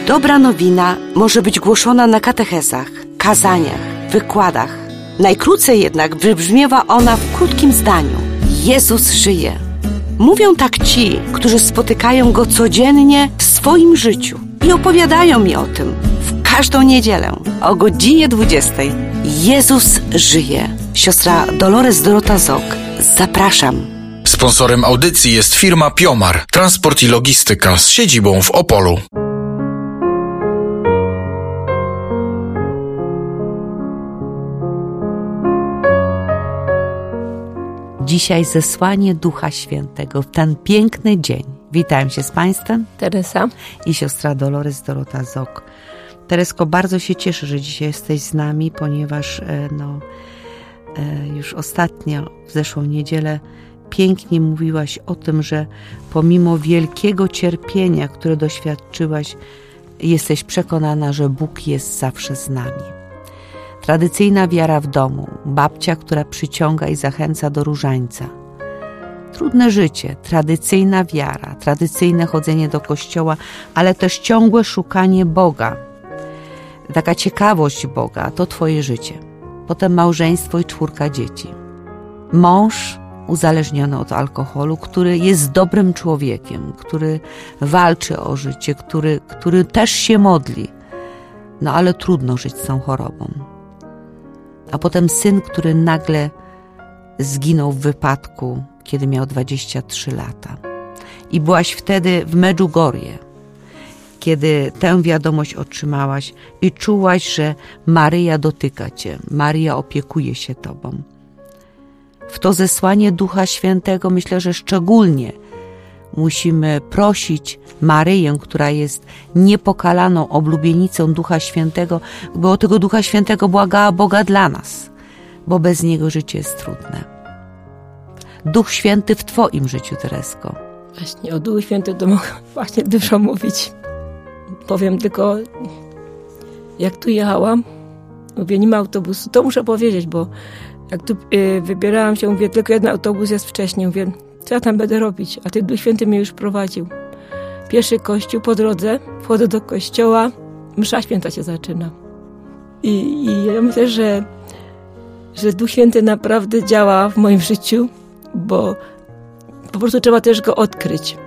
Dobra nowina może być głoszona na katechezach, kazaniach, wykładach. Najkrócej jednak wybrzmiewa ona w krótkim zdaniu. Jezus żyje. Mówią tak ci, którzy spotykają Go codziennie w swoim życiu i opowiadają mi o tym w każdą niedzielę o godzinie 20. Jezus żyje. Siostra Dolores Dorota Zok. Zapraszam. Sponsorem audycji jest firma Piomar, transport i logistyka z siedzibą w Opolu. Dzisiaj zesłanie Ducha Świętego w ten piękny dzień. Witam się z Państwem. Teresa i siostra Dolores Dorota Zok. Teresko, bardzo się cieszę, że dzisiaj jesteś z nami, ponieważ już ostatnio, w zeszłą niedzielę, pięknie mówiłaś o tym, że pomimo wielkiego cierpienia, które doświadczyłaś, jesteś przekonana, że Bóg jest zawsze z nami. Tradycyjna wiara w domu, babcia, która przyciąga i zachęca do różańca. Trudne życie, tradycyjna wiara, tradycyjne chodzenie do kościoła, ale też ciągłe szukanie Boga. Taka ciekawość Boga to Twoje życie. Potem małżeństwo i 4 dzieci. Mąż uzależniony od alkoholu, który jest dobrym człowiekiem, który walczy o życie, który też się modli. No ale trudno żyć z tą chorobą. A potem syn, który nagle zginął w wypadku, kiedy miał 23 lata. I byłaś wtedy w Medjugorje, kiedy tę wiadomość otrzymałaś i czułaś, że Maryja dotyka Cię, Maryja opiekuje się Tobą. W to zesłanie Ducha Świętego myślę, że szczególnie musimy prosić Maryję, która jest niepokalaną oblubienicą Ducha Świętego, by o tego Ducha Świętego błagała Boga dla nas, bo bez Niego życie jest trudne. Duch Święty w Twoim życiu, Teresko. Właśnie o Duchu Świętym to mogę właśnie dużo mówić. Powiem tylko, jak tu jechałam, mówię, nie ma autobusu, to muszę powiedzieć, bo jak tu wybierałam się, mówię, tylko jeden autobus jest wcześniej, mówię, co ja tam będę robić? A ten Duch Święty mnie już prowadził. Pierwszy kościół, po drodze, wchodzę do kościoła, msza święta się zaczyna. I ja myślę, że Duch Święty naprawdę działa w moim życiu, bo po prostu trzeba też Go odkryć.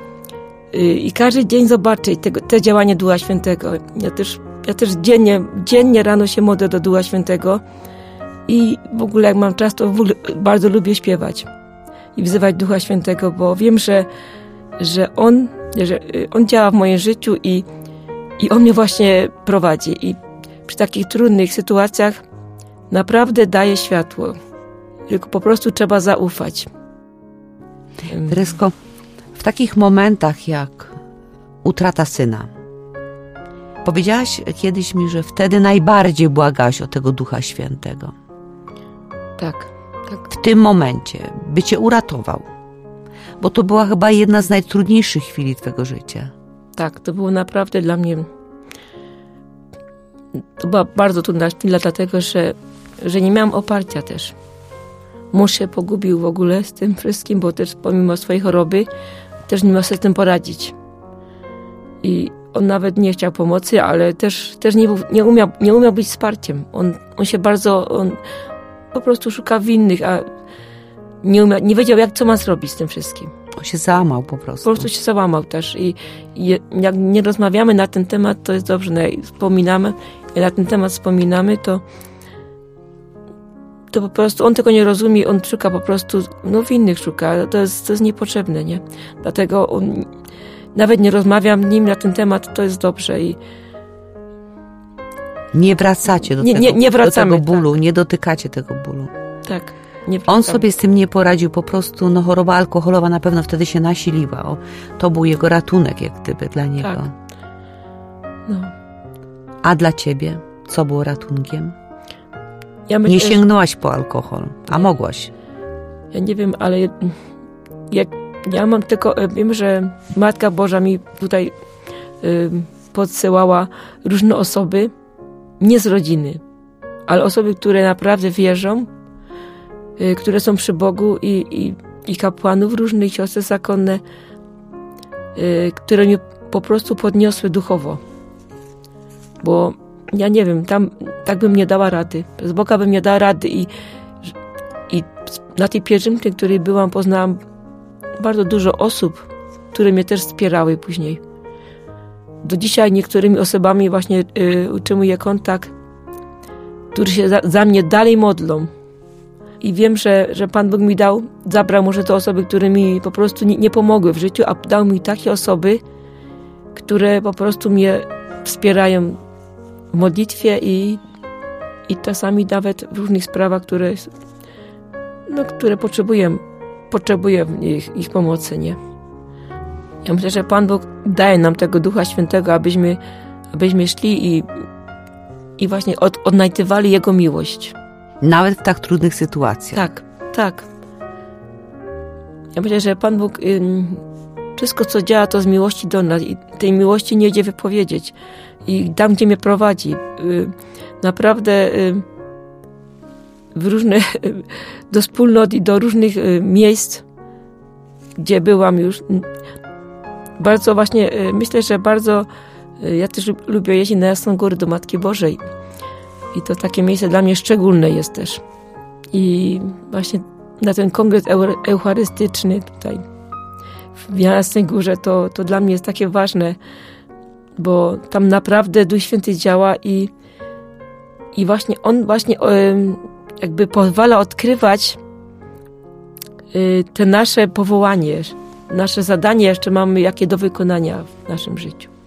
I każdy dzień zobaczyć te działanie Ducha Świętego. Ja też dziennie rano się modlę do Ducha Świętego i w ogóle jak mam czas, to bardzo lubię śpiewać i wzywać Ducha Świętego, bo wiem, że On działa w moim życiu i On mnie właśnie prowadzi. I przy takich trudnych sytuacjach naprawdę daje światło. Tylko po prostu trzeba zaufać. Teresko, w takich momentach jak utrata syna, powiedziałaś kiedyś mi, że wtedy najbardziej błagałaś o tego Ducha Świętego. Tak. W tym momencie, by Cię uratował. Bo to była chyba jedna z najtrudniejszych chwili Twojego życia. Tak, to było naprawdę dla mnie... To była bardzo trudna chwila, dlatego że nie miałam oparcia też. Mąż się pogubił w ogóle z tym wszystkim, bo też pomimo swojej choroby też nie miał sobie z tym poradzić. I on nawet nie chciał pomocy, ale też nie umiał być wsparciem. On się on po prostu szuka winnych, a nie wiedział, co ma zrobić z tym wszystkim. On się załamał po prostu. Po prostu się załamał też. I jak nie rozmawiamy na ten temat, to jest dobrze. Jak na ten temat wspominamy, to po prostu on tego nie rozumie, on szuka po prostu, winnych szuka. To jest niepotrzebne, nie? Dlatego nawet nie rozmawiam z nim na ten temat, to jest dobrze. I nie wracacie do tego bólu, tak. Nie dotykacie tego bólu. Tak. On sobie z tym nie poradził, po prostu choroba alkoholowa na pewno wtedy się nasiliła. To był jego ratunek, jak gdyby, dla niego. Tak. A dla Ciebie co było ratunkiem? Nie sięgnęłaś po alkohol, a mogłaś. Ja nie wiem, ale ja mam tylko, wiem, że Matka Boża mi tutaj podsyłała różne osoby, nie z rodziny, ale osoby, które naprawdę wierzą, które są przy Bogu i kapłanów, różnych siostry zakonne, które mnie po prostu podniosły duchowo. bo ja nie wiem, tam tak bym nie dała rady. Bez Boga bym nie dała rady i na tej pielgrzymce, której byłam, poznałam bardzo dużo osób, które mnie też wspierały później. Do dzisiaj niektórymi osobami właśnie utrzymuję kontakt, którzy się za mnie dalej modlą. I wiem, że Pan Bóg mi zabrał może te osoby, które mi po prostu nie pomogły w życiu, a dał mi takie osoby, które po prostu mnie wspierają w modlitwie i czasami nawet w różnych sprawach, które potrzebuję ich pomocy, nie? Ja myślę, że Pan Bóg daje nam tego Ducha Świętego, abyśmy szli i właśnie odnajdywali Jego miłość. Nawet w tak trudnych sytuacjach. Tak. Ja myślę, że Pan Bóg wszystko, co działa, to z miłości do nas i tej miłości nie idzie wypowiedzieć. I tam, gdzie mnie prowadzi, naprawdę do wspólnot i do różnych miejsc, gdzie byłam już. Bardzo właśnie, myślę, że bardzo, ja też lubię jeździć na Jasną Górę do Matki Bożej. I to takie miejsce dla mnie szczególne jest też. I właśnie na ten kongres eucharystyczny tutaj w Jasnej Górze, to dla mnie jest takie ważne, bo tam naprawdę Duch Święty działa i właśnie On jakby pozwala odkrywać te nasze powołanie, nasze zadanie jeszcze mamy jakie do wykonania w naszym życiu.